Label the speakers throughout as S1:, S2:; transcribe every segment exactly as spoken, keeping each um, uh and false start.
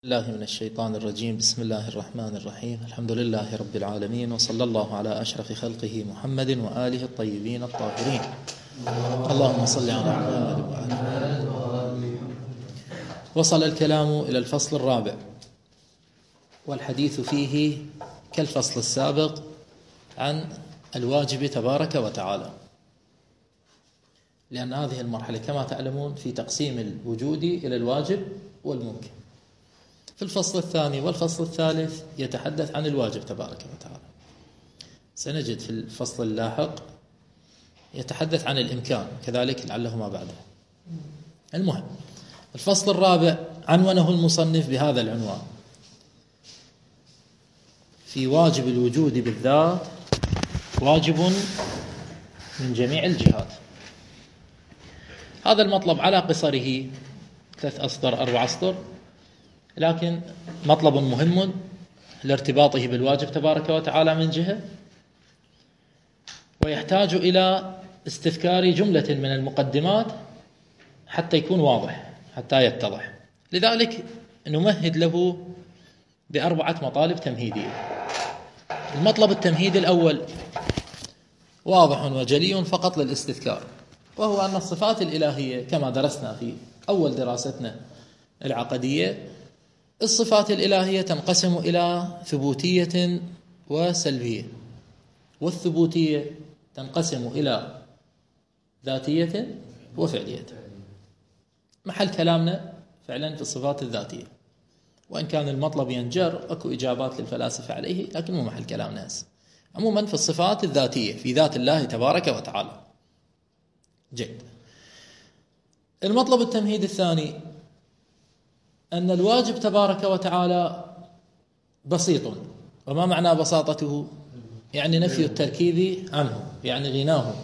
S1: الله من الشيطان الرجيم. بسم الله الرحمن الرحيم. الحمد لله رب العالمين، وصلى الله على أشرف خلقه محمد وآله الطيبين الطاهرين. اللهم صل على محمد وآله. وصل الكلام إلى الفصل الرابع، والحديث فيه كالفصل السابق عن الواجب تبارك وتعالى، لأن هذه المرحلة كما تعلمون في تقسيم الوجود إلى الواجب والممكن. في الفصل الثاني والفصل الثالث يتحدث عن الواجب تبارك وتعالى. سنجد في الفصل اللاحق يتحدث عن الإمكان كذلك، لعله ما بعده. المهم، الفصل الرابع عنونه المصنف بهذا العنوان: في واجب الوجود بالذات واجب من جميع الجهات. هذا المطلب على قصره ثلاث أسطر أربع أسطر، لكن مطلب مهم لارتباطه بالواجب تبارك وتعالى من جهة، ويحتاج إلى استذكار جملة من المقدمات حتى يكون واضح، حتى يتضح. لذلك نمهد له بأربعة مطالب تمهيدية. المطلب التمهيدي الأول واضح وجلي فقط للاستذكار، وهو أن الصفات الإلهية كما درسنا في أول دراستنا العقدية، الصفات الإلهية تنقسم إلى ثبوتية وسلبية، والثبوتية تنقسم إلى ذاتية وفعلية. محل كلامنا فعلا في الصفات الذاتية، وإن كان المطلب ينجر أكو إجابات للفلاسفة عليه، لكن مو محل كلامنا هسه. عموما في الصفات الذاتية في ذات الله تبارك وتعالى. جيد. المطلب التمهيدي الثاني أن الواجب تبارك وتعالى بسيط. وما معنى بساطته؟ يعني نفي التركيب عنه، يعني غناه.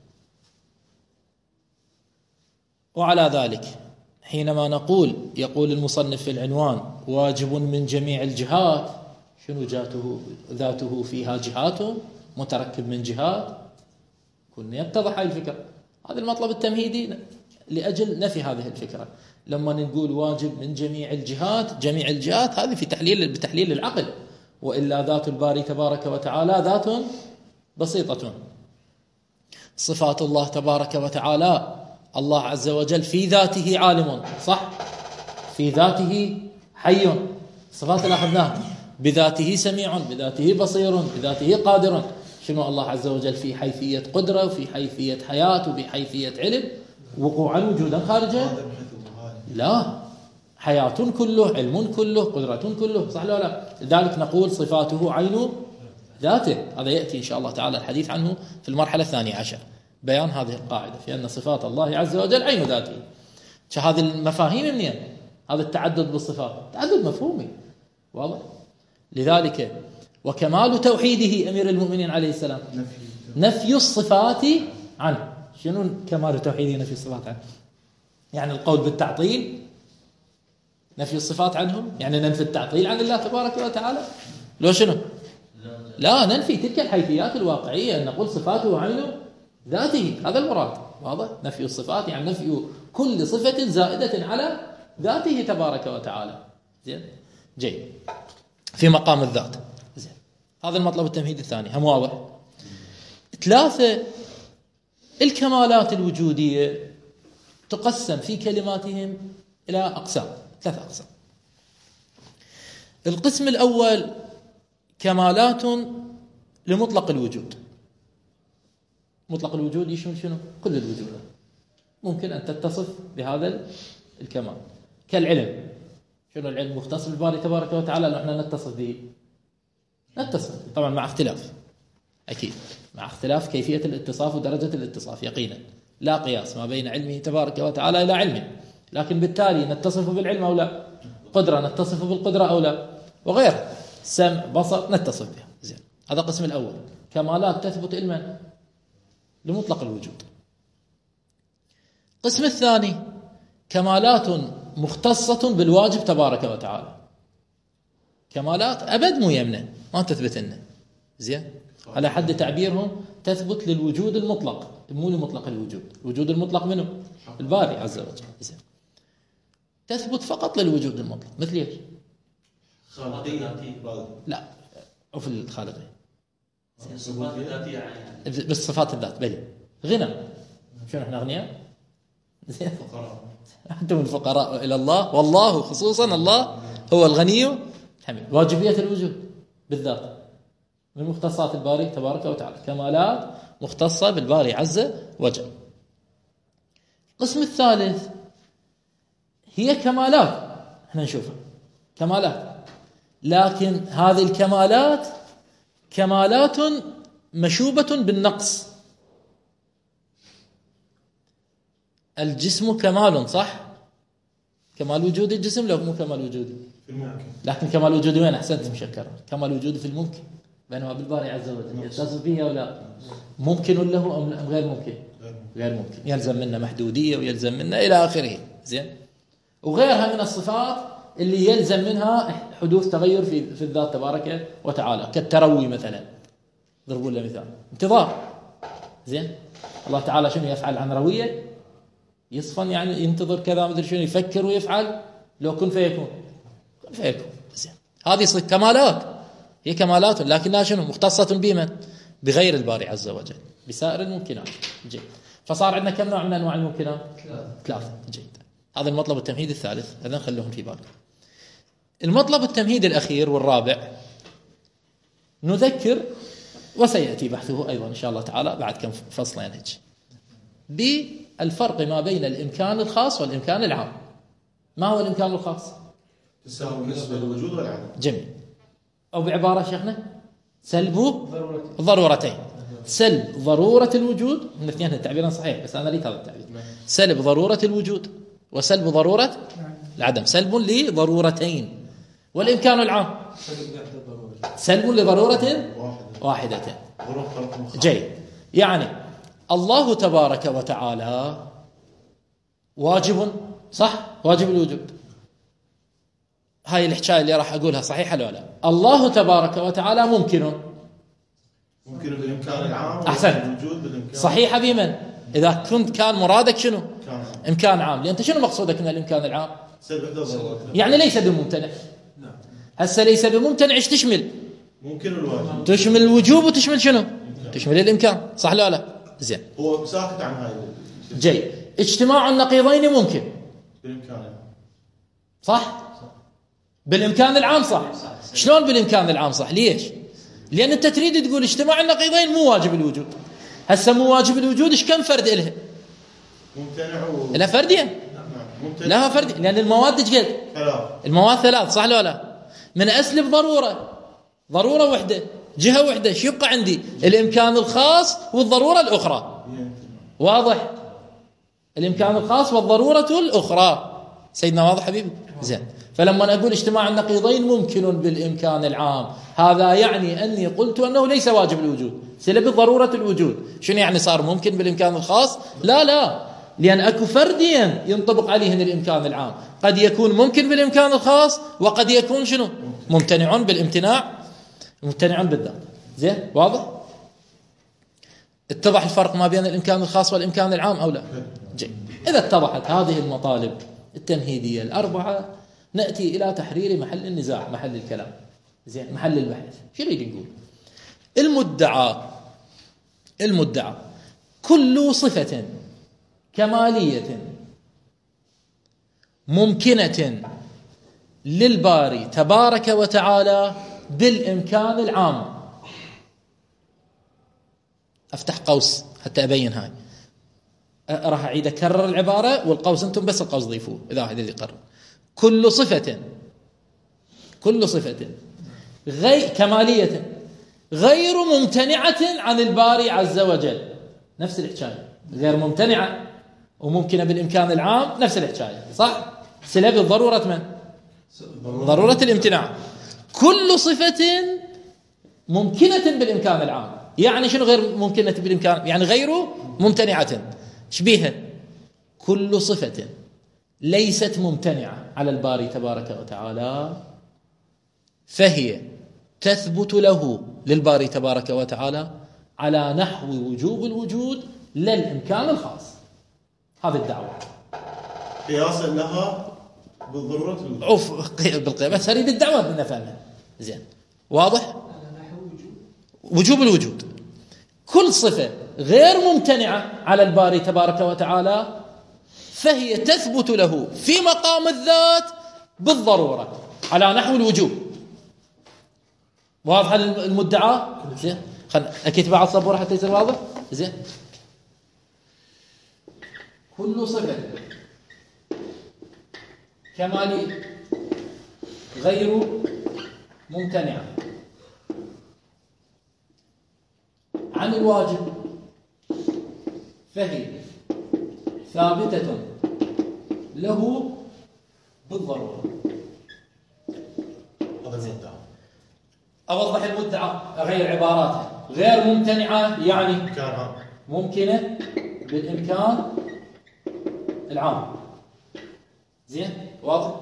S1: وعلى ذلك حينما نقول، يقول المصنف في العنوان: واجب من جميع الجهات، شنو جاته؟ ذاته فيها جهات، متركب من جهات. كنا يتضح هاي الفكرة. هذا المطلب التمهيدي لأجل نفي هذه الفكرة. لما نقول واجب من جميع الجهات، جميع الجهات هذه في تحليل بتحليل العقل، وإلا ذات الباري تبارك وتعالى ذات بسيطة. صفات الله تبارك وتعالى، الله عز وجل في ذاته عالم، صح؟ في ذاته حي، صفات اللي أخذناها. بذاته سميع، بذاته بصير، بذاته قادر. شنو الله عز وجل؟ في حيثية قدرة، وفي حيثية حياة، وفي حيثية علم، وقوعا وجودا خارجا. لا، حياة كله، علم كله، قدرة كله، صح ولا لا؟ لذلك نقول صفاته عين ذاته. هذا يأتي إن شاء الله تعالى الحديث عنه في المرحلة الثانية عشر، بيان هذه القاعدة في أن صفات الله عز وجل عين ذاته. هذه المفاهيم منين؟ هذا التعدد بالصفات تعدد مفهومي واضح. لذلك وكمال توحيده أمير المؤمنين عليه السلام نفي الصفات عنه. شنو كمال توحيده نفي الصفات عنه؟ يعني القول بالتعطيل، نفي الصفات عنهم، يعني ننفي التعطيل عن الله تبارك وتعالى. لو شنو؟ لا، ننفي تلك الحيثيات الواقعية، نقول صفاته عين ذاته. هذا المراد واضح. نفي الصفات يعني نفي كل صفة زائدة على ذاته تبارك وتعالى. زين، جيد، في مقام الذات. زين، هذا المطلب التمهيدي الثاني. هم واضح. ثلاثة، الكمالات الوجودية تقسم في كلماتهم إلى أقسام، ثلاث أقسام. القسم الأول كمالات لمطلق الوجود. مطلق الوجود يشمل شنو؟ كل الوجود. ممكن أن تتصف بهذا الكمال كالعلم. شنو العلم؟ مختص بالباري تبارك وتعالى. لو احنا نتصف به، نتصف طبعا مع اختلاف، أكيد مع اختلاف كيفية الاتصاف ودرجة الاتصاف يقينا، لا قياس ما بين علمه تبارك وتعالى إلى علمه. لكن بالتالي نتصف بالعلم أو لا؟ قدرة نتصف بالقدرة أو لا؟ وغيرها، سمع بصر نتصف بها. زين، هذا القسم الأول، كمالات تثبت علما لمطلق الوجود. القسم الثاني كمالات مختصة بالواجب تبارك وتعالى. كمالات أبد مو يمنى، ما تثبت لنا. زين، على حد تعبيرهم تثبت للوجود المطلق، مو لمطلق الوجود. الوجود المطلق منه؟ الباري عز وجل. زين، تثبت فقط للوجود المطلق. مثل ايش؟ لا وفي الخالقية
S2: الصفات الذاتية يعني
S1: بالصفات الذات بلي غنى. شنو احنا أغنياء؟ زين
S2: فقراء.
S1: أنتم الفقراء إلى الله، والله خصوصا الله هو الغني الحميد. واجبية الوجود بالذات من مختصات الباري تبارك وتعالى، كمالات مختصة بالباري عز وجل. القسم الثالث هي كمالات احنا نشوفها كمالات، لكن هذه الكمالات كمالات مشوبة بالنقص. الجسم كمال صح، كمال وجود الجسم لو مو كمال وجودي
S2: في الممكن،
S1: لكن كمال وجودي وين؟ أحسنت مشكرا، كمال وجودي في الممكن، بينما بالباري عز وجل يتصف به أو لا، ممكن له أم غير ممكن؟ غير ممكن، يلزم منا محدودية ويلزم منا إلى آخره. زين، وغيرها من الصفات اللي يلزم منها حدوث تغير في في الذات تبارك وتعالى، كالتروي مثلا. ضربوا لنا مثال انتظار. زين، الله تعالى شنو يفعل عن روية؟ يصفن يعني ينتظر كذا مدري شنو، يفكر ويفعل، لو كن فيكون كن فيكون. زين، هذه كمالات، هي كمالات لكنها شنو؟ مختصة بمن؟ بغير الباري عز وجل، بسائر الممكنات. جيد، فصار عندنا كم نوع من انواع الممكنات؟ ثلاثة. جيد، هذا المطلب التمهيدي الثالث، هذا نخلوهم في بالك. المطلب التمهيدي الأخير والرابع نذكر، وسيأتي بحثه أيضا إن شاء الله تعالى بعد كم فصل ينهج، بالفرق ما بين الإمكان الخاص والإمكان العام. ما هو الإمكان الخاص؟
S2: تساوي بالنسبة للوجود والعدم.
S1: جميل، أو بعبارة شيخنا سلب ضرورتين. سلب ضرورة الوجود، من الاثنين التعبيران صحيح بس أنا ليك هذا التعبير. سلب ضرورة الوجود وسلب ضرورة العدم، سلب لضرورتين. والإمكان العام سلب لضرورة واحدة. جيد، يعني الله تبارك وتعالى واجب صح، واجب الوجود. هاي الحكاية اللي راح أقولها صحيحة ولا لا؟ الله تبارك وتعالى ممكن
S2: ممكن بالإمكان العام.
S1: أحسن، صحيحة بمن؟ إذا كنت كان مرادك شنو؟ كان. إمكان عام، لأن أنت شنو مقصودك من الإمكان العام؟ يعني ليس بممتنع. هسه ليس بممتنع إيش تشمل؟
S2: ممكن الواجب،
S1: تشمل الوجوب وتشمل شنو؟ تشمل الإمكان، صح لا لا؟ زين،
S2: هو ساكت عن هاي.
S1: جيد، اجتماع النقيضين ممكن
S2: بالإمكان العام
S1: صح؟ بالإمكان العام صح. شلون بالإمكان العام صح؟ ليش؟ لأن أنت تريد تقول اجتماع النقيضين مو واجب الوجود. هسه مو واجب الوجود إيش كم فرد إلها؟
S2: ممتنع و...
S1: لا فردين. لا فرد، لأن المواد ايش قد؟
S2: ثلاث.
S1: المواد ثلاث صح لا لا؟ من أسلب ضرورة، ضرورة وحدة، جهة وحدة، شو يبقى عندي؟ الإمكان الخاص والضرورة الأخرى. واضح؟ الإمكان الخاص والضرورة الأخرى. سيدنا واضح حبيبي؟ زين، فلما أقول اجتماع النقيضين ممكن بالإمكان العام، هذا يعني أني قلت أنه ليس واجب الوجود، سلب ضرورة الوجود. شنو يعني صار ممكن بالإمكان الخاص؟ لا لا، لأن أكو فرديا ينطبق عليهن الإمكان العام، قد يكون ممكن بالإمكان الخاص وقد يكون شنو؟ ممتنع بالامتناع، ممتنع بالذات. زين، واضح؟ اتضح الفرق ما بين الإمكان الخاص والإمكان العام أو لا؟ جيد، إذا اتضحت هذه المطالب التمهيدية الأربعة نأتي إلى تحرير محل النزاع، محل الكلام. زين، محل البحث. شو نريد نقول؟ المدعى المدعى كل صفة كمالية ممكنة للباري تبارك وتعالى بالإمكان العام. أفتح قوس حتى أبين هاي، راح أعيد أكرر العبارة والقوس أنتم بس القوس ضيفوه إذا واحد يقرر. كل صفة كل صفة غير كمالية غير ممتنعة عن الباري عز وجل، نفس الحكاية، غير ممتنعة وممكنة بالإمكان العام، نفس الحكاية صح؟ سلب ضرورة من؟ ضرورة الامتناع. كل صفة ممكنة بالإمكان العام، يعني شنو غير ممكنة بالإمكان؟ يعني غير ممتنعة. شبيها كل صفة ليست ممتنعة على الباري تبارك وتعالى فهي تثبت له للباري تبارك وتعالى على نحو وجوب الوجود للإمكان الخاص. هذه الدعوة
S2: قياسا لها بالضرورة
S1: عوف بالقيام، بس اريد الدعوه بدنا نفهمها زين. واضح؟ وجوب الوجود كل صفه غير ممتنعه على الباري تبارك وتعالى فهي تثبت له في مقام الذات بالضروره على نحو الوجوب. واضح المدعى؟ زين، خلنا اكيد بعض الصبوره حتى يصير واضح. زين، كل صفه كمالي غير ممتنعه عن الواجب فهي ثابته له بالضروره.
S2: هذا المدعى.
S1: اوضح المدعى، اغير عباراته. غير ممتنعه يعني
S2: كان عام.
S1: ممكنه بالامكان العام. زين، واضح؟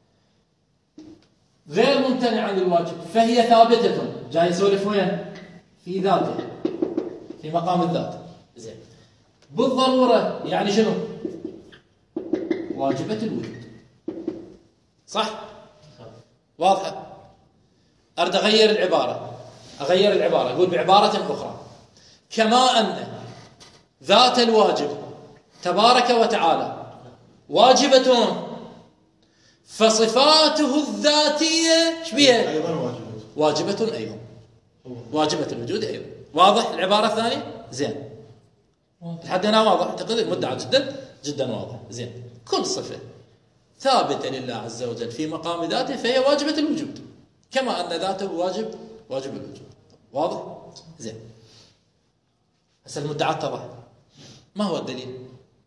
S1: غير ممتنعه عن الواجب فهي ثابته، جاي يسولف وين؟ في ذاته، في مقام الذات. زين، بالضروره يعني شنو؟ واجبه الوجود. صح؟ واضحه؟ اريد اغير العباره، اغير العباره، اقول بعباره اخرى: كما ان ذات الواجب تبارك وتعالى واجبة، فصفاته الذاتيه ايش بيها؟
S2: ايضا واجبه.
S1: واجبه ايضا، واجبه الوجود ايضا. واضح العباره الثانيه؟ زين، لحد هنا واضح؟ اعتقد المدعى جدا جدا واضح. زين، كل صفه ثابته لله عز وجل في مقام ذاته فهي واجبه الوجود، كما ان ذاته واجب واجب الوجود. واضح؟ زين، هسه المدعى اتضح. ما هو الدليل؟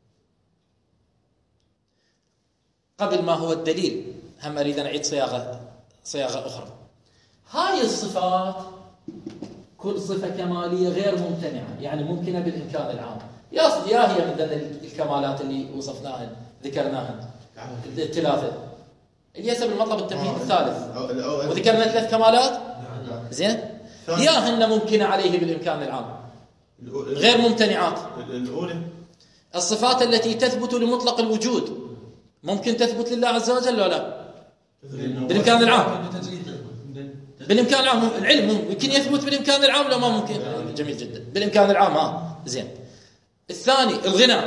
S1: قبل ما هو الدليل هم اريد ان اعيد صياغه صياغه اخرى. هاي الصفات كل صفه كماليه غير ممتنعه يعني ممكنه بالامكان العام. يا يا هي من ضمن الكمالات اللي وصفناها ذكرناها الثلاثه اللي هسه بالمطلب التمهيد الثالث، وذكرنا ثلاث كمالات. زين، يا هن ممكنه عليه بالامكان العام غير ممتنعات.
S2: الاولى
S1: الصفات التي تثبت لمطلق الوجود ممكن تثبت لله عز وجل ولا لا؟ بالامكان العام. بالامكان العام العلم ممكن يثبت بالامكان العام لو ما ممكن. جميل جدا، بالامكان العام. ها زين. الثاني الغنى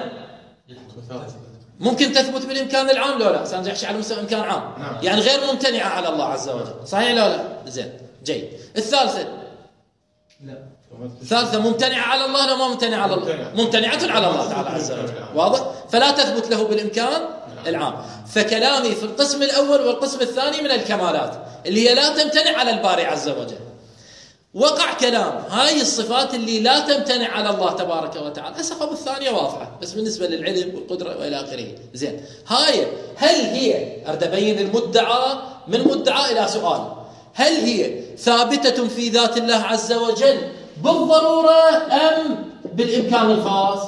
S1: ممكن تثبت بالامكان العام لو لا؟ سنحكي على مستوى امكان عام، يعني غير ممتنعه على الله عز وجل. صحيح لو لا؟ زين، جيد. الثالثه لا، الثالثه ممتنعه على الله لو ما ممتنعه على الله؟ ممتنعه على الله تعالى عز وجل. واضح؟ فلا تثبت له بالامكان العام. فكلامي في القسم الأول والقسم الثاني من الكمالات اللي هي لا تمتنع على الباري عز وجل. وقع كلام هاي الصفات اللي لا تمتنع على الله تبارك وتعالى. الصفة الثانية واضحة بس بالنسبة للعلم والقدرة وإلى آخره. زين، هاي هل هي أريد أبين المدعى من مدعى إلى سؤال: هل هي ثابتة في ذات الله عز وجل بالضرورة أم بالإمكان الخاص؟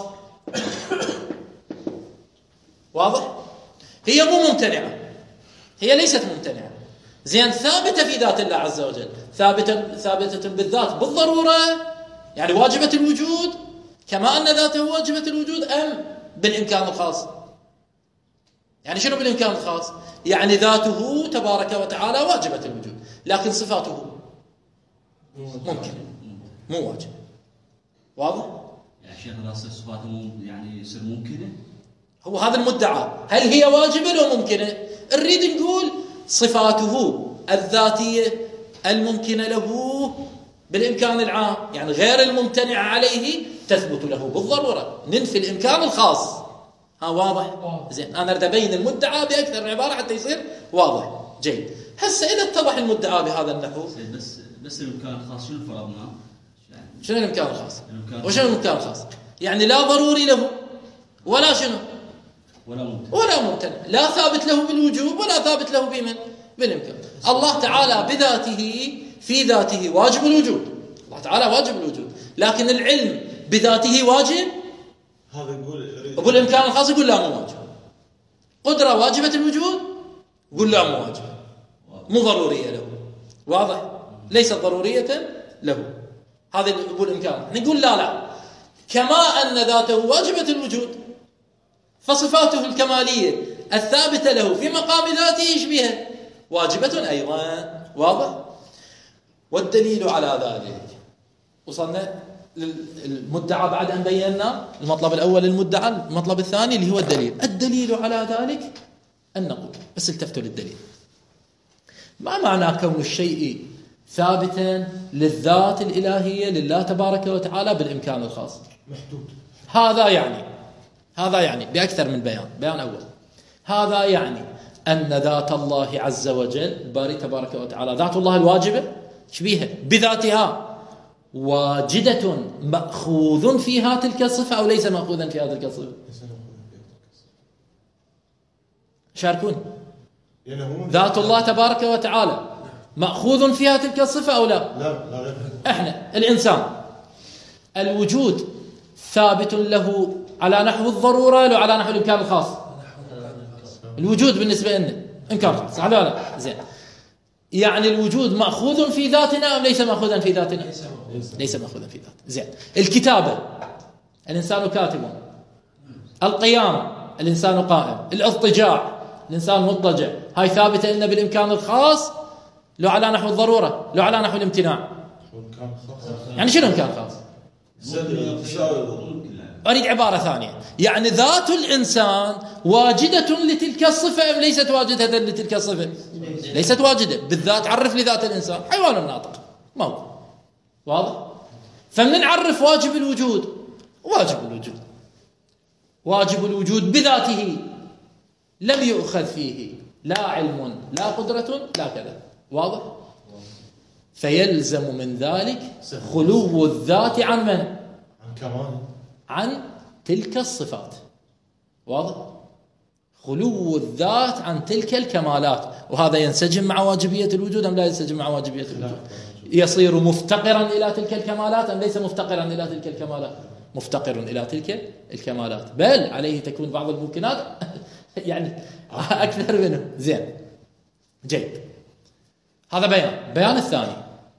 S1: واضح؟ هي مو ممتنعة، هي ليست ممتنعة. زين، ثابتة في ذات الله عز وجل، ثابتة ثابتة بالذات بالضرورة يعني واجبة الوجود كما أن ذاته واجبة الوجود، أم بالإمكان الخاص؟ يعني شنو بالإمكان الخاص؟ يعني ذاته تبارك وتعالى واجبة الوجود لكن صفاته ممكن مو واجب. واضح؟
S3: يعني شيخ راس صفاته يعني يصير ممكنة.
S1: هو هذا المدعى، هل هي واجبة لو ممكنة؟ نريد نقول صفاته الذاتية الممكنة له بالإمكان العام يعني غير الممتنع عليه تثبت له بالضرورة، ننفي الإمكان الخاص. ها واضح؟ زين، أنا أريد أبين المدعى بأكثر من عبارة حتى يصير واضح. جيد، هسه إذا اتضح المدعى بهذا النحو
S3: بس بس الإمكان الخاص شنو فرضنا؟
S1: شنو الإمكان الخاص؟ وشنو الإمكان الخاص؟ يعني لا ضروري له ولا شنو؟
S3: ولا ممتنع.
S1: ولا ممتنع، لا ثابت له بالوجوب ولا ثابت له بمن؟ بالإمكان. الله تعالى بذاته في ذاته واجب الوجود، الله تعالى واجب الوجود، لكن العلم بذاته واجب.
S2: هذا يقول
S1: أقول الإمكان الخاص يقول لا مو واجب. قدرة واجبة الوجود يقول لا مو واجب، مو ضرورية له. واضح؟ ليست ضرورية له. هذا يقول إمكان. نقول لا لا، كما أن ذاته واجبة الوجود فصفاته الكمالية الثابتة له في مقام ذاته يشبهه واجبة أيضا. واضح؟ والدليل على ذلك وصلنا للمدعى بعد أن بينا المطلب الأول المدعى. المطلب الثاني اللي هو الدليل. الدليل على ذلك أن نقول بس التفتوا للدليل. ما معنى كون الشيء ثابتا للذات الإلهية لله تبارك وتعالى بالإمكان الخاص؟
S2: محدود.
S1: هذا يعني هذا يعني بأكثر من بيان. بيان أول، هذا يعني أن ذات الله عز وجل باري تبارك وتعالى ذات الله الواجبة شبيهة بذاتها واجدة مأخوذ فيها تلك الصفة أو ليس مأخوذا فيها تلك الصفة؟ شاركون. ذات الله تبارك وتعالى مأخوذ فيها تلك الصفة أو لا؟
S2: لا لا.
S1: احنا الإنسان الوجود ثابت له على نحو الضرورة لو على نحو الإمكان الخاص؟ الوجود بالنسبة لنا إمكان صح ولا لا؟ زين. يعني الوجود مأخوذ في ذاتنا أم ليس مأخوذا في ذاتنا؟ ليس مأخوذا في ذاتنا. زين. الكتابة الإنسان كاتب، القيام الإنسان قائم، الاضطجاع الإنسان مضطجع، هاي ثابتة لنا بالإمكان الخاص لو على نحو الضرورة لو على نحو الامتناع؟ يعني شنو إمكان خاص؟ أريد عبارة ثانية. يعني ذات الإنسان واجدة لتلك الصفة أم ليست واجدة لتلك الصفة؟ ليست واجدة بالذات. عرف لي ذات الإنسان. حيوان ناطق موجود. واضح؟ فمن نعرف واجب الوجود؟ واجب الوجود واجب الوجود بذاته لم يؤخذ فيه لا علم لا قدرة لا كذا. واضح؟ فيلزم من ذلك خلو الذات عن من؟
S2: عن كمال،
S1: عن تلك الصفات. واضح؟ خلو الذات عن تلك الكمالات. وهذا ينسجم مع واجبية الوجود أم لا ينسجم مع واجبية الوجود؟ يصير مفتقرا إلى تلك الكمالات أم ليس مفتقرا إلى تلك الكمالات؟ مفتقر إلى تلك الكمالات، بل عليه تكون بعض الممكنات يعني أكثر منه. زين جيد. هذا بيان. بيان الثاني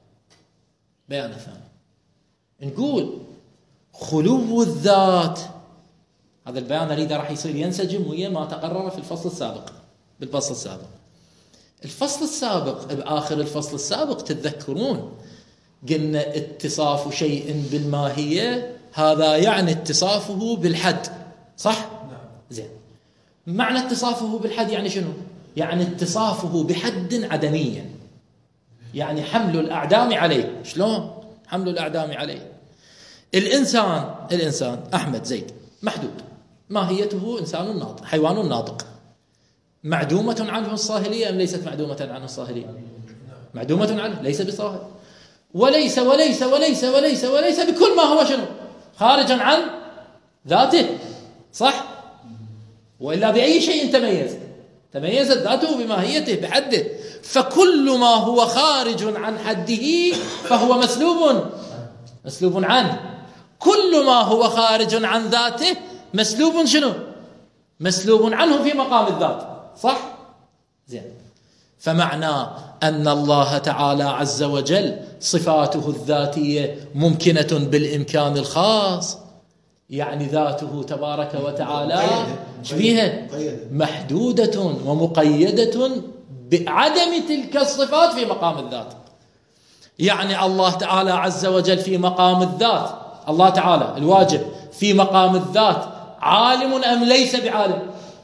S1: بيان الثاني نقول خلو الذات. هذا البيان أريد راح يصير ينسجم ويا ما تقرر في الفصل السابق. بالفصل السابق الفصل السابق بآخر الفصل السابق تتذكرون قلنا اتصاف شيء بالماهية هذا يعني اتصافه بالحد، صح؟ زين. معنى اتصافه بالحد يعني شنو؟ يعني اتصافه بحد عدميا، يعني حمل الأعدام عليه. شلون حمل الأعدام عليه؟ الإنسان الإنسان أحمد زيد محدود، ماهيته إنسان ناطق، حيوان ناطق. معدومة عنه الصاهلية أم ليست معدومة عنه الصاهلية؟ معدومة عنه، ليس بصاهل. وليس وليس وليس وليس وليس بكل ما هو شنو؟ خارجا عن ذاته، صح؟ وإلا بأي شيء تميز؟ تميزت ذاته بماهيته بحده. فكل ما هو خارج عن حده فهو مسلوب مسلوب عنه. كل ما هو خارج عن ذاته مسلوب شنو؟ مسلوب عنه في مقام الذات، صح؟ زين. فمعنى أن الله تعالى عز وجل صفاته الذاتية ممكنة بالإمكان الخاص، يعني ذاته تبارك وتعالى شبيهة محدودة ومقيدة بعدم تلك الصفات في مقام الذات. يعني الله تعالى عز وجل في مقام الذات، الله تعالى الواجب في مقام الذات عالم أم ليس بعالم؟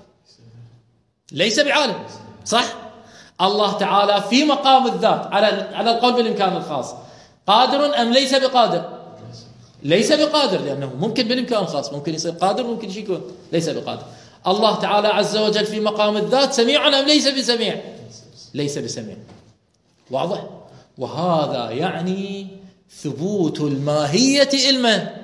S1: ليس بعالم، صح؟ الله تعالى في مقام الذات على على القول بالإمكان الخاص قادر أم ليس بقادر؟ ليس بقادر، لأنه ممكن بالإمكان الخاص ممكن يصير قادر ممكن يكون ليس بقادر. الله تعالى عز وجل في مقام الذات سميع أم ليس بسميع؟ ليس بسميع. واضح؟ وهذا يعني ثبوت الماهية علما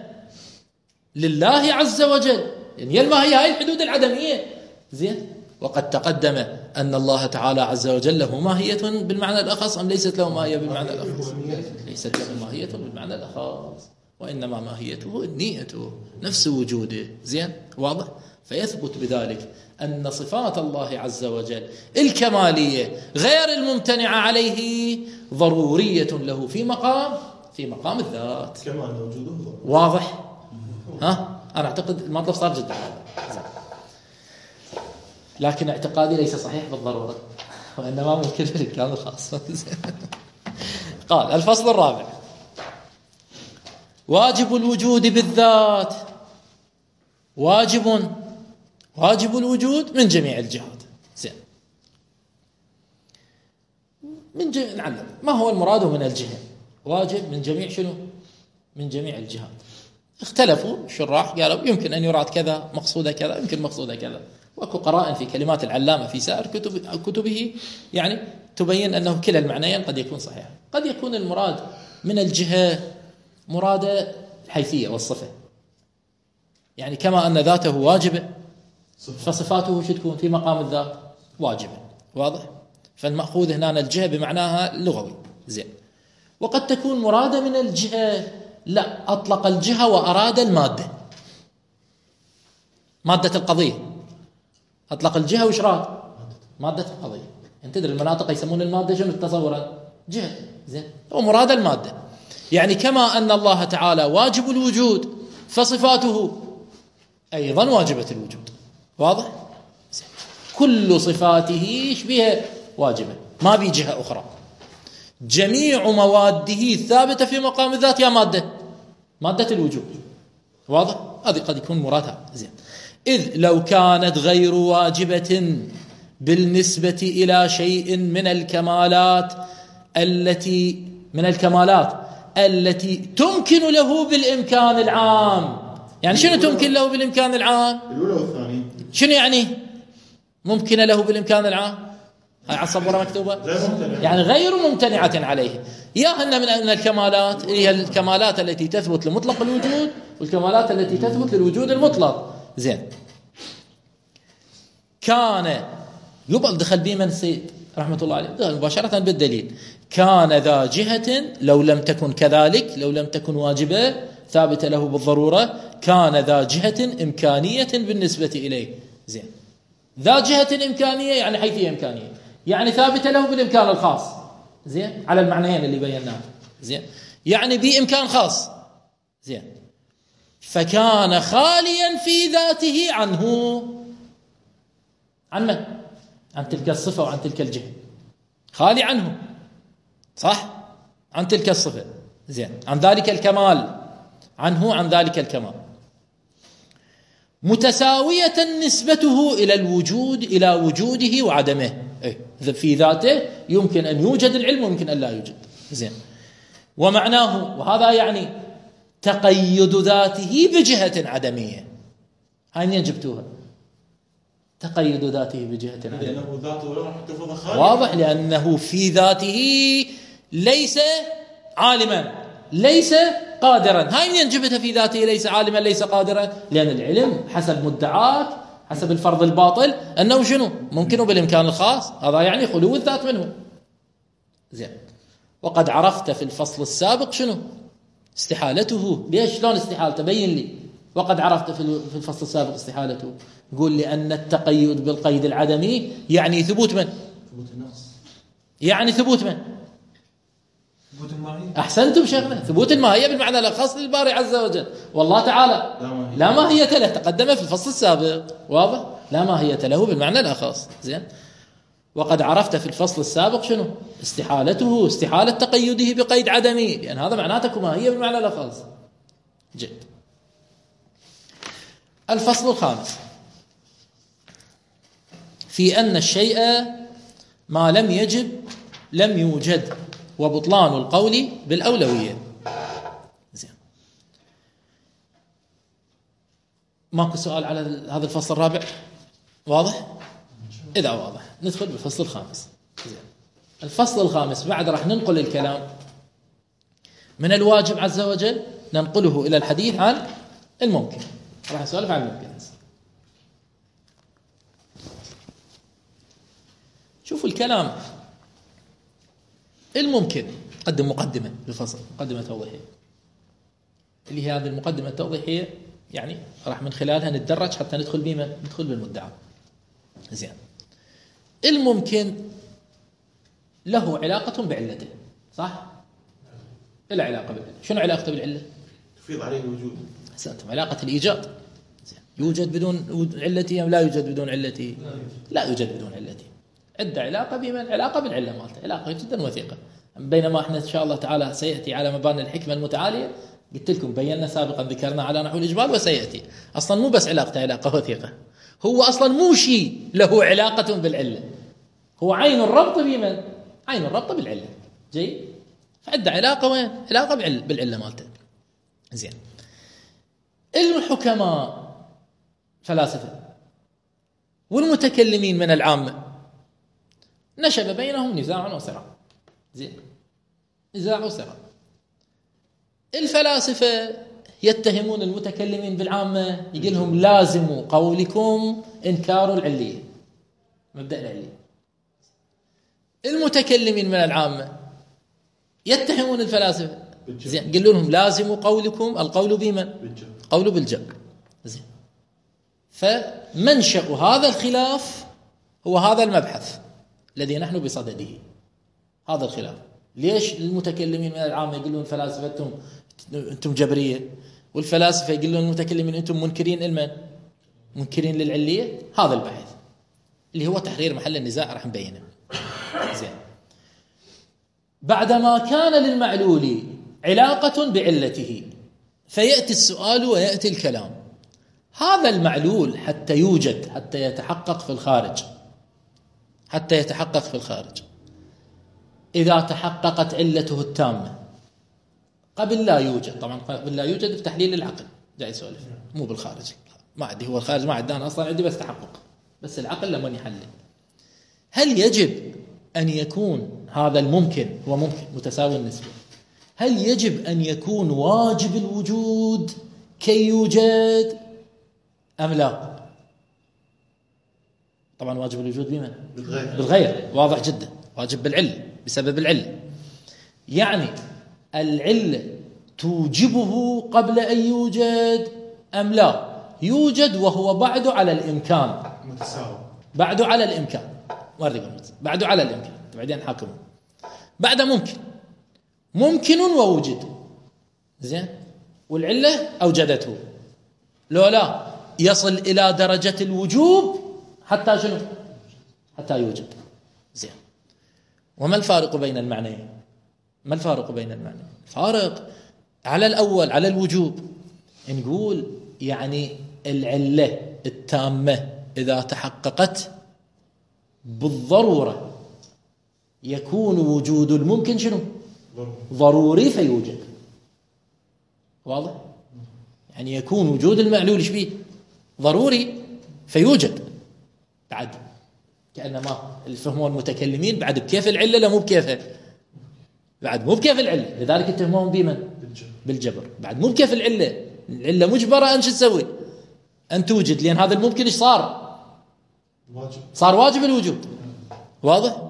S1: لله عز وجل، يعني الماهية هاي الحدود العدمية. زين. وقد تقدم أن الله تعالى عز وجل له ماهية بالمعنى الأخص أم ليست له ماهية بالمعنى الأخص؟ ليست له ماهية بالمعنى الأخص، وإنما ماهيته النية نفس وجوده. زين. واضح؟ فيثبت بذلك أن صفات الله عز وجل الكمالية غير الممتنعة عليه ضرورية له في مقام في مقام الذات.
S2: كمال وجوده.
S1: واضح؟ ها؟ أنا أعتقد المطلب صار جدا. لكن اعتقادي ليس صحيح بالضرورة، وإنما ممكن في الإمكان الخاص. قال الفصل الرابع: واجب الوجود بالذات واجب واجب الوجود من جميع الجهات. زين، من جميع نعلم ما هو المراد من الجهة؟ واجب من جميع شنو؟ من جميع الجهات. اختلفوا الشراح، قالوا يمكن أن يراد كذا مقصود كذا، يمكن مقصود كذا، وأكو قرائن في كلمات العلامة في سائر كتب كتبه يعني تبين أنه كلا المعنيين قد يكون صحيح. قد يكون المراد من الجهة مراد الحيثية والصفة، يعني كما أن ذاته واجبة فصفاته شو تكون في مقام الذات واجبة. واضح؟ فالمأخوذ هنا الجهة بمعناها اللغوي. زين، وقد تكون مرادة من الجهة، لا، أطلق الجهة وأراد المادة، مادة القضية. أطلق الجهة وش راد؟ مادة القضية. أنت تدري المناطق يسمون المادة شنو تصورا؟ جهة. زين، ومراد المادة، يعني كما أن الله تعالى واجب الوجود فصفاته أيضا واجبة الوجود. واضح؟ زين. كل صفاته بها واجبة، ما بي جهة أخرى. جميع مواده ثابتة في مقام الذات يا مادة مادة الوجود. واضح؟ هذه قد يكون مرادها. زين، إذ لو كانت غير واجبة بالنسبة إلى شيء من الكمالات التي من الكمالات التي تمكن له بالإمكان العام. يعني شنو تمكن له بالإمكان العام؟
S2: الأولى والثانية.
S1: شنو يعني ممكن له بالإمكان العام؟ هاي على الصبورة مكتوبة، يعني غير ممتنعة عليه. يا أن من الكمالات هي الكمالات التي تثبت لمطلق الوجود، والكمالات التي تثبت للوجود المطلق. زين، كان يبقى دخل بي من سيد رحمة الله عليه مباشرة بالدليل: كان ذا جهة لو لم تكن كذلك، لو لم تكن واجبة ثابتة له بالضرورة، كان ذا جهة إمكانية بالنسبة إليه. زين، ذا جهة إمكانية يعني حيثية إمكانية، يعني ثابتة له بالإمكان الخاص. زين، على المعنيين اللي بيناه. زين، يعني بإمكان خاص. زين، فكان خاليا في ذاته عنه. عن من؟ عن تلك الصفة وعن تلك الجهة، خالي عنه. صح؟ عن تلك الصفة. زين، عن ذلك الكمال، عنه عن ذلك الكمال، متساوية نسبته إلى الوجود، إلى وجوده وعدمه. إيه؟ في ذاته يمكن أن يوجد العلم ويمكن أن لا يوجد. زين، ومعناه، وهذا يعني تقيد ذاته بجهة عدمية. هاي منين جبتوها؟ تقيد ذاته بجهة عدمية،
S2: لأنه ذاته راح تفضل خالي.
S1: واضح، لأنه في ذاته ليس عالما ليس قادرا. هاي منين جبتها في ذاته ليس عالما ليس قادرا؟ لأن العلم حسب مدعاك، حسب الفرض الباطل، أنه شنو؟ ممكن بالإمكان الخاص، هذا يعني خلو الذات منه. زين، وقد عرفت في الفصل السابق شنو؟ استحالته. ليش؟ شلون استحالته؟ بين لي. وقد عرفت في الفصل السابق استحالته. قول لي أن التقيد بالقيد العدمي يعني ثبوت من؟
S2: ثبوت النقص.
S1: يعني ثبوت من؟
S2: ثبوت الماهية.
S1: أحسنتم شيخنا، ثبوت الماهية بالمعنى الخاص للباري عز وجل. والله تعالى لا ماهية له، تقدم في الفصل السابق. واضح؟ لا ماهية له بالمعنى الخاص. زين، وقد عرفت في الفصل السابق شنو؟ استحالته، استحالة تقيده بقيد عدمي، لأن هذا معناته ماهية بالمعنى الخاص. جد. الفصل الخامس في أن الشيء ما لم يجب لم يوجد، وبطلان القول بالأولوية. زين، ماكو سؤال على هذا الفصل الرابع؟ واضح؟ إذا واضح ندخل بالفصل الخامس. زين، الفصل الخامس بعد راح ننقل الكلام من الواجب عز وجل، ننقله إلى الحديث عن الممكن. راح نسولف عن الممكن. شوفوا الكلام الممكن. قدم مقدمة للفصل، مقدمة توضيحية، اللي هي هذه المقدمة التوضيحية، يعني راح من خلالها نتدرج حتى ندخل بما ندخل بالمدعى. زين، الممكن له علاقة بعلته، صح؟ له علاقة بالعلة. شنو علاقته بالعلة؟
S2: تفيض عليه الوجود.
S1: أحسنتم، علاقة الإيجاد. زين، يوجد بدون علته أم لا يوجد بدون علته؟ لا يوجد بدون علته. عدة علاقة بمن؟ علاقة بالعلة مالته، علاقة جدا وثيقة. بينما احنا إن شاء الله تعالى سيأتي على مباني الحكمة المتعالية، قلت لكم بينا سابقا ذكرنا على نحو الإجمال وسيأتي. أصلا مو بس علاقته علاقة وثيقة، هو أصلا مو شيء له علاقة بالعلة، هو عين الربط بمن؟ عين الربط بالعلة. جيد؟ فعدة علاقة وين؟ علاقة بالعلة مالته. زين. الحكماء فلاسفة والمتكلمين من العامة نشب بينهم نزاع وصراع. زين، نزاع وصراع. الفلاسفة يتهمون المتكلمين بالعامة، يقول لهم لازم قولكم إنكار العلية، مبدأ العلية. المتكلمين من العامة يتهمون الفلاسفة، زين، قالوا لهم لازم قولكم القول بمن؟ قول بالجبر. زين. فمنشأ هذا الخلاف هو هذا المبحث الذي نحن بصدده. هذا الخلاف ليش المتكلمين من العامة يقولون الفلاسفة أنتم أنتم جبرية، والفلاسفة يقولون المتكلمين أنتم منكرين المن؟ منكرين للعلية. هذا البحث اللي هو تحرير محل النزاع راح نبينه. زين. بعدما كان للمعلول علاقة بعلته فيأتي السؤال ويأتي الكلام. هذا المعلول حتى يوجد، حتى يتحقق في الخارج، حتى يتحقق في الخارج إذا تحققت علته التامة، قبل لا يوجد. طبعا قبل لا يوجد في تحليل العقل جاي يسولف، مو بالخارج. ما عندي، هو الخارج ما عندي، أنا أصلا عندي بس تحقق، بس العقل لما يحلل. هل يجب أن يكون هذا الممكن، هو ممكن متساوي النسبة، هل يجب أن يكون واجب الوجود كي يوجد أم لا؟ طبعا واجب الوجود بمن؟ بالغير. بالغير، واضح جدا. واجب بالعلة، بسبب العلة. يعني العلة توجبه قبل أن يوجد أم لا؟ يوجد وهو بعد على الإمكان،
S2: متساوي،
S1: بعد على الإمكان، بعد على الإمكان. بعدين حاكمه بعد ممكن، ممكن ووجد. زين. والعلة أوجدته، لو لا يصل إلى درجة الوجوب حتى شنو؟ حتى يوجد. زين. وما الفارق بين المعنيين؟ ما الفارق بين المعنيين؟ الفارق على الأول على الوجوب، نقول يعني العلة التامة إذا تحققت بالضرورة يكون وجود الممكن شنو؟ ضروري فيوجد. واضح؟ يعني يكون وجود المعلول ايش بيه؟ ضروري فيوجد. بعد كأنما الفهمون المتكلمين بعد بكيف العلة لا مو بكيفها، بعد مو بكيف العلة، لذلك يتهمون بمن؟ بالجبر. بعد مو بكيف العلة، العلة مجبرة أن شو تسوي؟ أن توجد، لأن هذا الممكن إيش صار؟
S2: واجب.
S1: صار واجب الوجود. واضح؟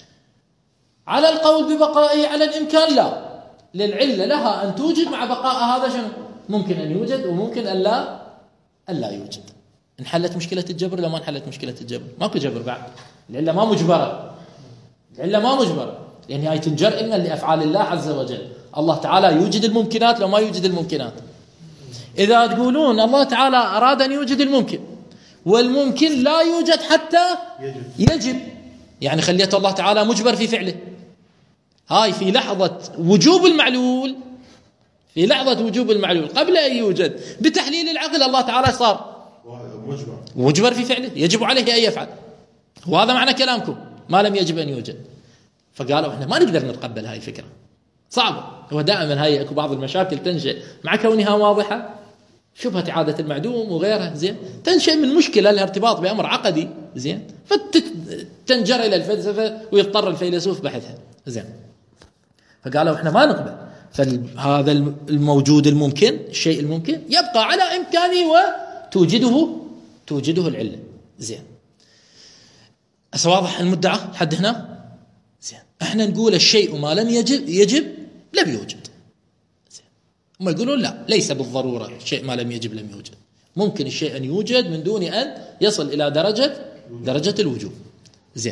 S1: على القول ببقائه على الإمكان لا، للعلة لها أن توجد مع بقاء هذا شنو؟ ممكن أن يوجد وممكن أن لا أن لا يوجد. انحلت مشكلة الجبر لو ما انحلت مشكلة الجبر؟ ماكو جبر بعد، العلة ما مجبرة، العلة ما مجبرة، لأن هي تنجر إن لأفعال الله عز وجل. الله تعالى يوجد الممكنات لو ما يوجد الممكنات. إذا تقولون الله تعالى أراد أن يوجد الممكن والممكن لا يوجد حتى يجب, يجب. يعني خليته الله تعالى مجبر في فعله. هاي في لحظة وجوب المعلول، في لحظة وجوب المعلول قبل أن يوجد بتحليل العقل الله تعالى صار
S2: مجبر
S1: مجبر في فعله، يجب عليه أن يفعل. وهذا معنى كلامكم ما لم يجب أن يوجد. فقالوا احنا ما نقدر نتقبل هاي الفكرة، صعبة. هو دائما هاي اكو بعض المشاكل تنشأ مع كونها واضحة، شبهة إعادة المعدوم وغيرها، زين، تنشأ من مشكلة لها ارتباط بأمر عقدي، زين، فتنجر إلى الفلسفة ويضطر الفيلسوف بحثها، زين. فقالوا احنا ما نقبل، فهذا الموجود الممكن، الشيء الممكن يبقى على إمكانه وتوجده توجده العلة، زين. أسواضح المدعى لحد هنا، زين. احنا نقول الشيء ما لم يجب يجب لم يوجد، زين. هم يقولون لا، ليس بالضرورة الشيء ما لم يجب لم يوجد، ممكن الشيء أن يوجد من دون أن يصل إلى درجة درجة الوجوب، زين.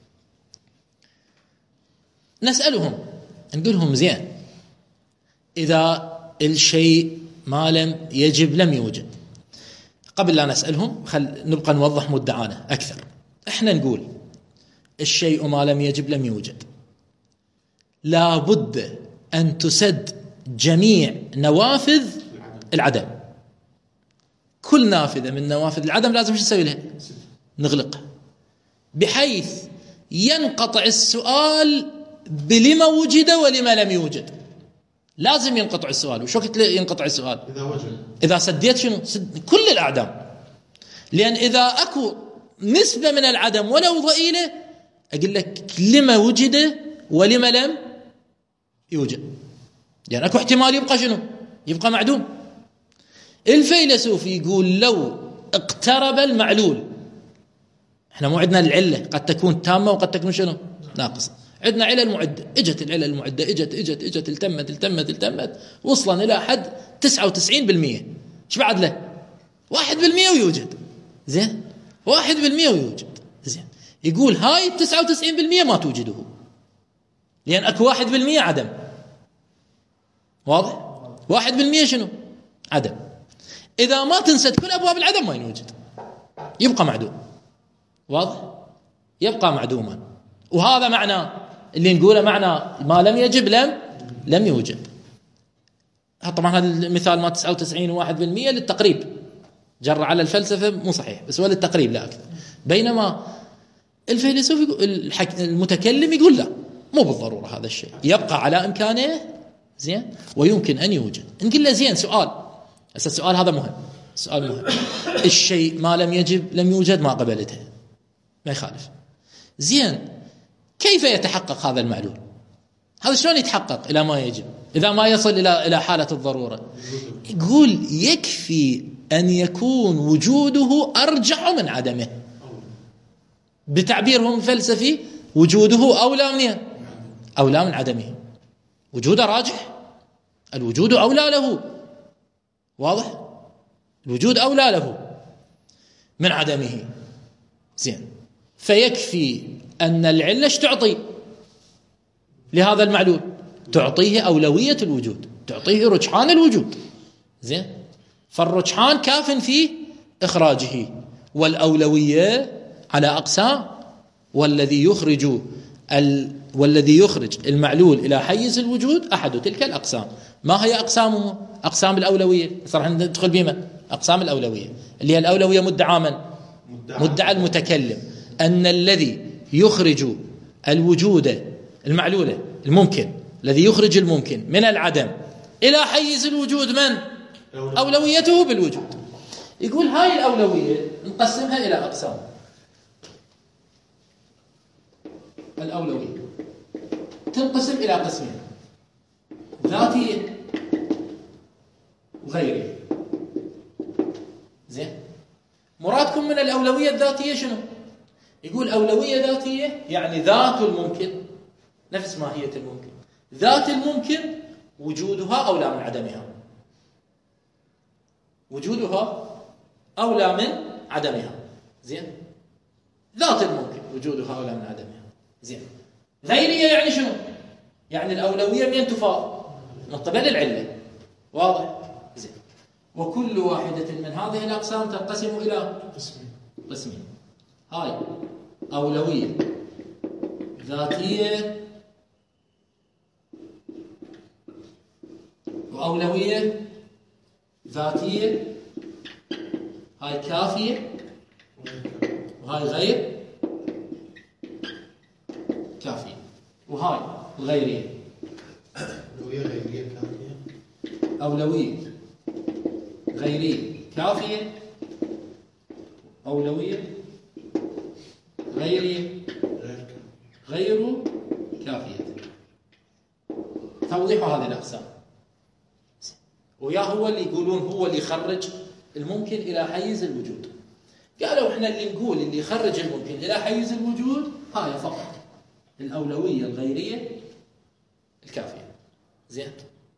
S1: نسألهم نقول لهم زين، إذا الشيء ما لم يجب لم يوجد، قبل لا نسألهم خل نبقى نوضح مدعانا أكثر. إحنا نقول الشيء ما لم يجب لم يوجد، لا بد أن تسد جميع نوافذ العدم. كل نافذة من نوافذ العدم لازم شو نسوي لها؟ نغلقها، بحيث ينقطع السؤال بلما وجد ولما لم يوجد. لازم ينقطع السؤال. وشو وقت ينقطع السؤال؟
S2: إذا وجد،
S1: إذا سديت شنو؟ سد كل الأعدام. لأن إذا أكو نسبة من العدم ولو ضئيلة أقول لك لما وجد ولما لم يوجد، لأن يعني أكو احتمال يبقى شنو؟ يبقى معدوم. الفيلسوف يقول لو اقترب المعلول، احنا مو عندنا العلة قد تكون تامة وقد تكون شنو؟ ناقصة. عندنا علل معدة، اجت العلل المعدة اجت اجت اجت التمت التمت التمت وصلا إلى حد تسعة وتسعين بالمئة. ايش بعد له؟ واحد بالمئة ويوجد. زين، واحد بالمئة ويوجد. زين، يقول هاي التسعة وتسعين بالمئة ما توجده، لأن أكو واحد بالمئة عدم. واضح؟ واحد بالمئة شنو؟ عدم. إذا ما تنسد كل أبواب العدم ما يوجد، يبقى معدوم. واضح؟ يبقى معدوما. وهذا معنى اللي نقوله معنى ما لم يجب لم لم يوجد. طبعا هذا المثال ما تسعة وتسعين وواحد بالمئة للتقريب، جر على الفلسفة مو صحيح، بس هو للتقريب لا أكثر. بينما الفيلسوف المتكلم يقول لا، مو بالضرورة هذا الشيء، يبقى على إمكانه. زين، ويمكن أن يوجد. نقول له زين سؤال، بس السؤال هذا مهم، السؤال مهم. الشيء ما لم يجب لم يوجد ما قبلته، ما يخالف. زين، كيف يتحقق هذا المعلول؟ هذا شلون يتحقق إلى ما يجب إذا ما يصل إلى إلى حالة الضرورة؟ يقول يكفي أن يكون وجوده أرجح من عدمه. بتعبيرهم الفلسفي وجوده أولى من أولى من عدمه. وجوده راجح، الوجود أولى له. واضح؟ الوجود أولى له من عدمه. زين، فيكفي أن العلة ايش تعطي لهذا المعلول؟ تعطيه أولوية الوجود، تعطيه رجحان الوجود. زين، فالرجحان كاف في إخراجه، والأولوية على أقسام. والذي يخرج ال... والذي يخرج المعلول إلى حيز الوجود أحد تلك الأقسام. ما هي أقسامه؟ أقسام الأولوية. صراحة ندخل بما أقسام الأولوية، اللي هي الأولوية مدعى من؟ مدعى المتكلم، أن الذي يخرج الوجود المعلولة الممكن، الذي يخرج الممكن من العدم إلى حيز الوجود من؟ أولويته بالوجود. يقول هاي الأولوية نقسمها إلى أقسام. الأولوية تنقسم إلى قسمين: ذاتية وغيرية. زين، مرادكم من الأولوية الذاتية شنو؟ يقول أولوية ذاتية يعني ذات الممكن، نفس ماهية الممكن. ذات الممكن وجودها أولى من عدمها، وجودها أولى من عدمها. زين، ذات الممكن وجودها أولى من عدمها. زين، غيرية يعني شنو؟ يعني الأولوية من تفاضل من قبل العلة. واضح؟ زين، وكل واحدة من هذه الأقسام تنقسم إلى قسمين. قسمين هاي أولوية ذاتية وأولوية ذاتية، هاي كافية وهاي غير كافية، وهاي غيرية.
S2: أولوية غيرية كافية،
S1: أولوية غيرية كافية، أولوية غيرية غير كافية. توضيح هذه الأقسام. ويا هو اللي يقولون هو اللي يخرج الممكن إلى حيز الوجود. قالوا احنا اللي نقول اللي يخرج الممكن إلى حيز الوجود هاي فقط الأولوية الغيرية الكافية. زين،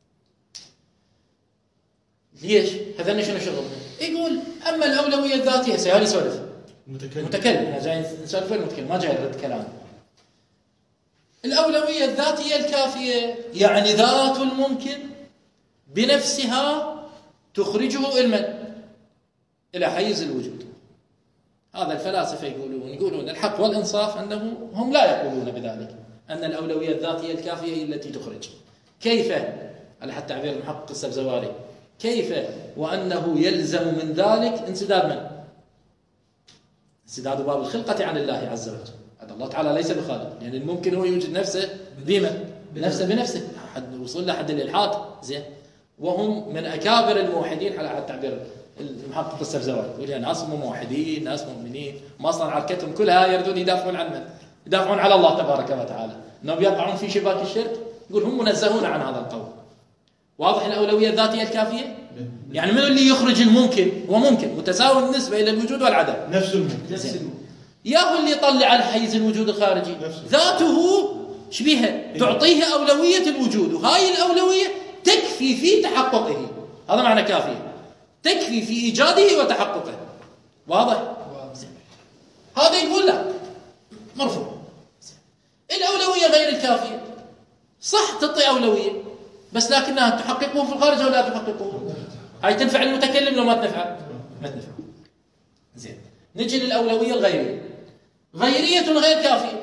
S1: ليش؟ هذا شنو شغلنا؟ يقول أما الأولوية الذاتية سيالي سولف
S2: متكلم
S1: متكلم جاي نسولف المتكلم، ما جاي نرد كلام. الأولوية الذاتية الكافية يعني ذات الممكن بنفسها تخرجه المن إلى حيز الوجود. هذا الفلاسفة يقولون يقولون الحق والإنصاف أنه هم لا يقولون بذلك، أن الأولوية الذاتية الكافية هي التي تخرج. كيف؟ على حتى تعبير المحقق السبزواري، كيف وأنه يلزم من ذلك انسداد من؟ انسداد باب الخلقة عن الله عز وجل. هذا الله تعالى ليس بخالق، يعني الممكن هو يوجد نفسه بمن؟ بنفسه بنفسه، حد وصول لحد الإلحاد. زين، وهم من أكابر الموحدين على حد تعبير المحقق السبزواري، يقول يعني ناس موحدين، ناس مؤمنين، ما أصلا عركتهم كلها يردون يدافعون عن من؟ يدافعون على الله تبارك وتعالى، أنهم يقعون في شباك الشرك. يقول هم منزهون عن هذا القول. واضح الأولوية الذاتية الكافية؟ يعني من اللي يخرج الممكن؟ هو ممكن متساوي بالنسبة إلى الوجود والعدم،
S2: نفس الممكن.
S1: نفس الممكن. ياهو اللي يطلع على حيز الوجود الخارجي ذاته شبيهة تعطيه أولوية الوجود، وهاي الأولوية تكفي في تحققه. هذا معنى كافية، تكفي في إيجاده وتحققه. واضح؟ هذا يقول لا، مرفوض. الأولوية غير الكافية صح، تعطي أولوية بس لكنها تحققه في الخارج أو لا تحققه. هاي تنفع المتكلم لو ما تنفع؟ ما تنفع. زين، نجي للأولوية الغيرية. غيرية غير كافية،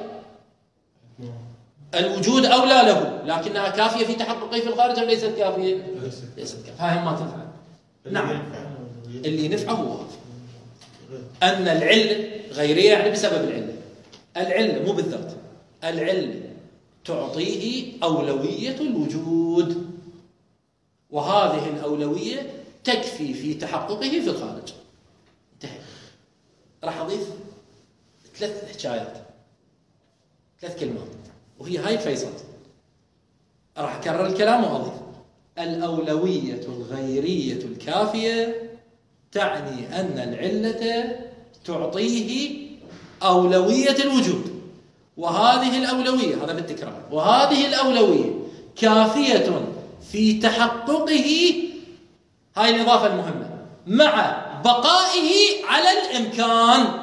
S1: الوجود أولى له لكنها كافية في تحققه في الخارج أو ليست كافية؟ ليست كافية. هاي ما تنفع. نعم، اللي نفعه هو أن العلة غيرية، يعني بسبب العلة. العلة مو بالذات، العلة تعطيه أولوية الوجود، وهذه الأولوية تكفي في تحققه في الخارج. انتهى. راح أضيف ثلاث حكايات، ثلاث كلمات، وهي هاي الفيصل. راح أكرر الكلام وأضيف: الأولوية الغيرية الكافية تعني أن العلة تعطيه أولوية الوجود، وهذه الأولوية، هذا بالتكرار، وهذه الأولوية كافية في تحققه، هاي الإضافة المهمة، مع بقائه على الإمكان.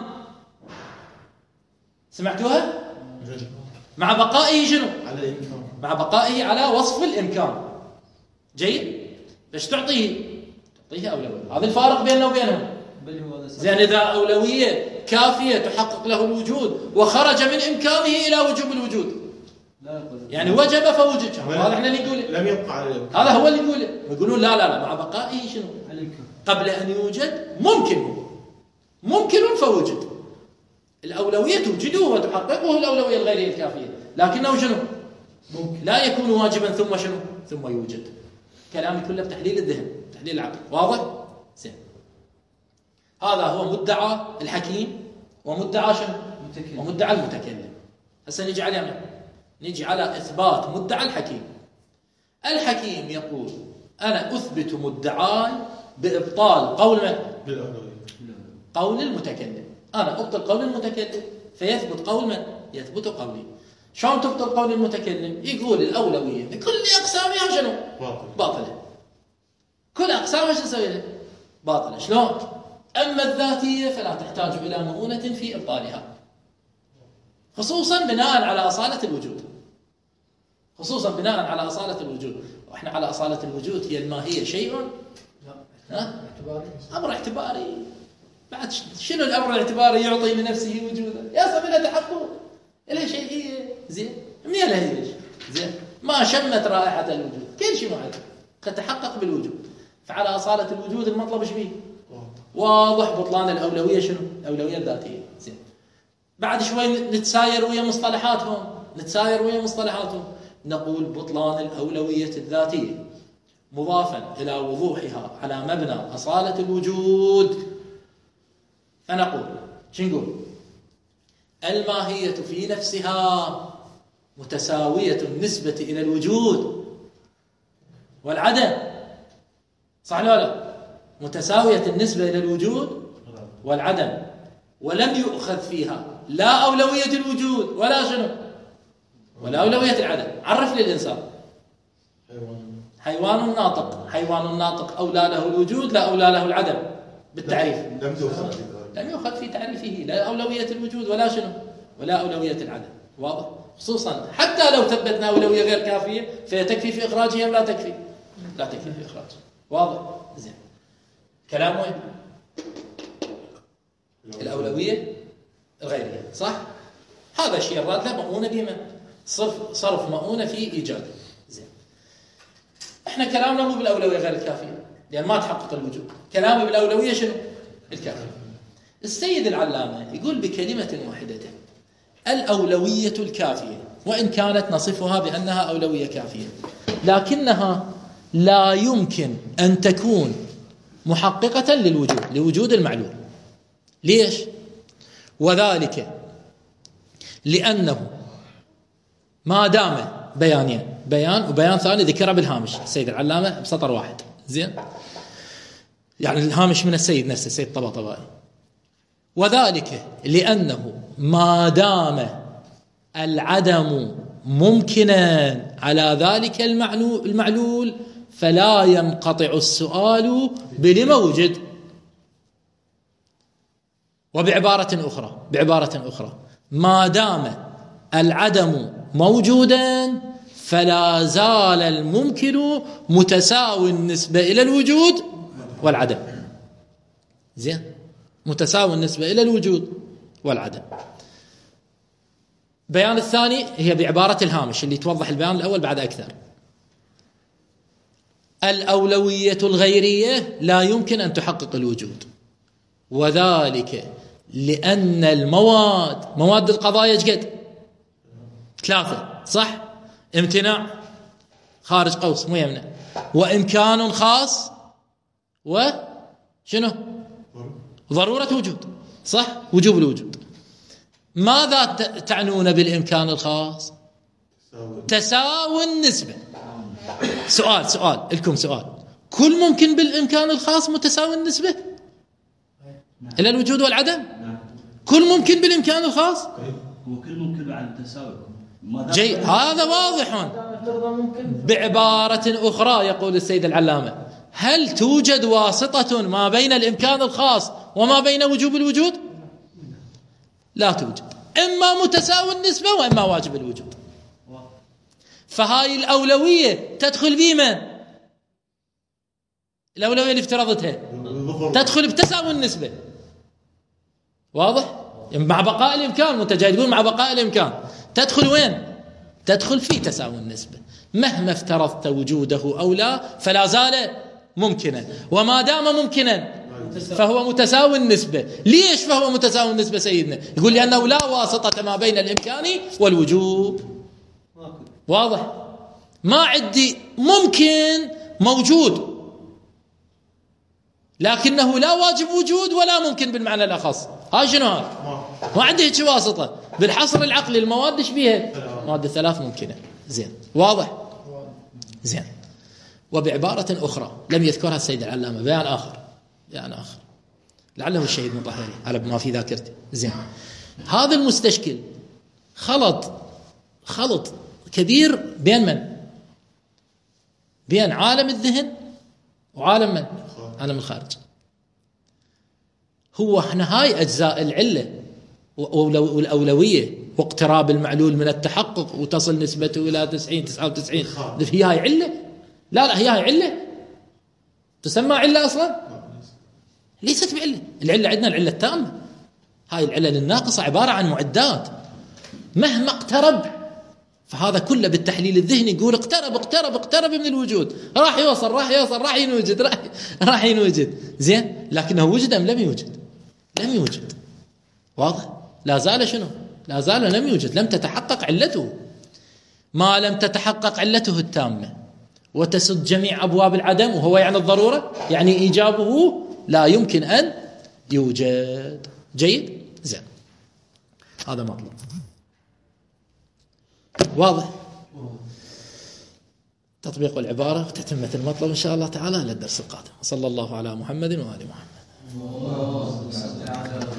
S1: سمعتوها؟ مع بقائه شنو؟ على الإمكان. مع بقائه على وصف الإمكان. جيد؟ ليش تعطيه؟ تعطيه أولوية. هذا الفارق بيننا وبينهم. زين، إذا أولوية كافية تحقق له الوجود وخرج من إمكانه إلى وجوب الوجود، يعني وجب فوجد، هذا احنا اللي نقوله، لم يبقى على الإمكان. هذا هو اللي يقوله. يقولون لا لا لا، مع بقائه شنو؟ قبل أن يوجد ممكن، هو ممكن فوجد. الأولوية توجده وتحققه الأولوية الغيرية الكافية، لكنه شنو؟ ممكن. لا يكون واجبا ثم شنو؟ ثم يوجد. كلامي كله بتحليل الذهن، تحليل العقل. واضح؟ زين. هذا هو مدعى الحكيم ومدعى شنو؟ المتكلم. ومدعى المتكلم. هسه نجي على من؟ نجي على إثبات مدعى الحكيم. الحكيم يقول: أنا أثبت مدعاي بإبطال قول من؟ بالأولوية. قول المتكلم. أنا أبطل قول المتكلم فيثبت قول من؟ يثبت قولي. شلون تبطل قول المتكلم؟ يقول الأولوية بكل أقسامها شنو؟ باطلة. باطلة. كل أقسامها شو نسوي لها؟ باطلة. شلون؟ أما الذاتية فلا تحتاج إلى مؤونة في إبطالها، خصوصا بناء على أصالة الوجود. خصوصا بناء على أصالة الوجود. وإحنا على أصالة الوجود هي الماهية شيء ها؟ أمر اعتباري. بعد شنو الأمر الاعتباري يعطي لنفسه وجودا؟ يصل إلى تحقق، إلى شيئية. زين، منين هي؟ زين، ما شمت رائحة الوجود، كل شيء معد قد تحقق بالوجود. فعلى أصالة الوجود المطلب ايش بيه؟ واضح. بطلان الأولوية شنو؟ الأولوية الذاتية. زين، بعد شوي نتساير ويا مصطلحاتهم، نتساير ويا مصطلحاتهم نقول بطلان الأولوية الذاتية مضافا إلى وضوحها على مبنى أصالة الوجود. فنقول شو نقول؟ الماهية في نفسها متساوية النسبة إلى الوجود والعدم، صح ولا لا؟ متساوية النسبة إلى الوجود والعدم، ولم يؤخذ فيها لا أولوية الوجود ولا شنو؟ ولا أولوية العدم. عرف للإنسان. حيوان ناطق. حيوان ناطق أولى له الوجود لا أولى له العدم بالتعريف. لم يؤخذ لم يؤخذ في تعريفه لا أولوية الوجود ولا شنو؟ ولا أولوية العدم. واضح؟ خصوصا حتى لو ثبتنا أولوية غير كافية فتكفي في إخراجها لا تكفي؟ لا تكفي في إخراجها. واضح؟ زين. كلام وين؟ الأولوية الغيرية، صح؟ هذا الشيء الراد له مؤونة بما صرف صرف مؤونة في إيجاده. زين، احنا كلامنا مو بالأولوية غير الكافية لأن ما تحقق الوجود، كلامي بالأولوية شنو؟ الكافية. السيد العلامة يقول بكلمة واحدة الأولوية الكافية، وإن كانت نصفها بأنها أولوية كافية، لكنها لا يمكن أن تكون محققة للوجود، لوجود المعلول. ليش؟ وذلك لأنه ما دام بيانين، بيان وبيان ثاني ذكره بالهامش السيد العلامة بسطر واحد، زين، يعني الهامش من السيد نفسه السيد طباطبائي. وذلك لأنه ما دام العدم ممكنا على ذلك المعلول فلا ينقطع السؤال بلما وجد. وبعبارة أخرى بعبارة أخرى ما دام العدم موجودا فلا زال الممكن متساوي النسبة إلى الوجود والعدم. زين، متساوي النسبة إلى الوجود والعدم. بيان الثاني هي بعبارة الهامش اللي توضح البيان الأول بعد أكثر. الأولوية الغيرية لا يمكن أن تحقق الوجود، وذلك لأن المواد مواد القضايا قد ثلاثة، صح؟ امتناع خارج قوس مو يمنع، وإمكان خاص، وشنو؟ ضرورة وجود، صح؟ وجوب الوجود. ماذا تعنون بالإمكان الخاص؟ تساوي النسبة. سؤال سؤال لكم سؤال، كل ممكن بالإمكان الخاص متساوي النسبة إلى الوجود والعدم؟ كل ممكن بالإمكان الخاص؟
S3: وكل ممكن بعد التساوي.
S1: جيد، هذا واضح. بعبارة أخرى يقول السيد العلامة هل توجد واسطة ما بين الإمكان الخاص وما بين وجوب الوجود؟ لا توجد، إما متساوي النسبة وإما واجب الوجود. فهاي الأولوية تدخل بمن؟ الأولوية اللي افترضتها تدخل بتساوي النسبة، واضح؟ مع بقاء الإمكان، وانت جاي تقول مع بقاء الإمكان، تدخل وين؟ تدخل في تساوي النسبة. مهما افترضت وجوده أو لا فلا زال ممكنا، وما دام ممكنا فهو متساوي النسبة. ليش فهو متساوي النسبة سيدنا؟ يقول لأنه لا واسطة ما بين الإمكان والوجوب. واضح؟ ما عندي ممكن موجود لكنه لا واجب وجود ولا ممكن بالمعنى الأخص. هاي شنو هاي؟ ما عندي هيك واسطة. بالحصر العقلي المواد ايش بيها؟ مواد ثلاث ممكنة. زين، واضح؟ زين. وبعبارة أخرى لم يذكرها السيد العلامة، بيان آخر بيان آخر لعله الشهيد مطهري على ما في ذاكرتي. زين، هذا المستشكل خلط خلط كبير بين من؟ بين عالم الذهن وعالم من؟ عالم الخارج. هو احنا هاي أجزاء العلة والأولوية واقتراب المعلول من التحقق وتصل نسبته إلى تسعين تسعة وتسعين، هي هاي علة؟ لا لا، هي هاي علة تسمى علة أصلا؟ ليست بعلة. العلة عندنا العلة التامة، هاي العلل الناقصة عبارة عن معدات مهما اقترب، فهذا كله بالتحليل الذهني يقول اقترب اقترب اقترب من الوجود، راح يوصل راح يوصل راح ينوجد راح, راح ينوجد. زين، لكنه وجد أم لم يوجد؟ لم يوجد. واضح؟ لا زال شنو؟ لا زال لم يوجد، لم تتحقق علته. ما لم تتحقق علته التامة وتسد جميع أبواب العدم، وهو يعني الضرورة، يعني إيجابه لا يمكن أن يوجد. جيد؟ زين، هذا مطلوب. واضح؟ تطبيق العبارة وتتمة المطلب إن شاء الله تعالى للدرس القادم. صلى الله على محمد وآل محمد.